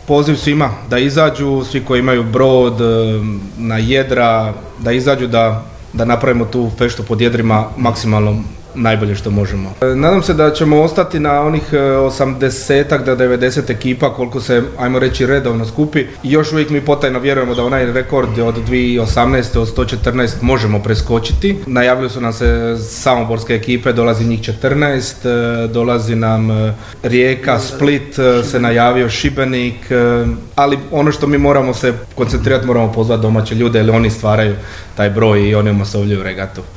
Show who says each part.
Speaker 1: poziv svima da izađu, svi koji imaju brod na jedra, da izađu da napravimo tu feštu pod jedrima maksimalno najbolje što možemo. Nadam se da ćemo ostati na onih 80 do 90 ekipa koliko se, ajmo reći, redovno skupi. I još uvijek mi potajno vjerujemo da onaj rekord od 2018. od 114 možemo preskočiti. Najavili su nam se samoborske ekipe, dolazi njih 14, dolazi nam Rijeka, Split, se najavio Šibenik, ali ono što mi moramo se koncentrirati, moramo pozvati domaće ljude jer oni stvaraju taj broj i oni masovljuju regatu.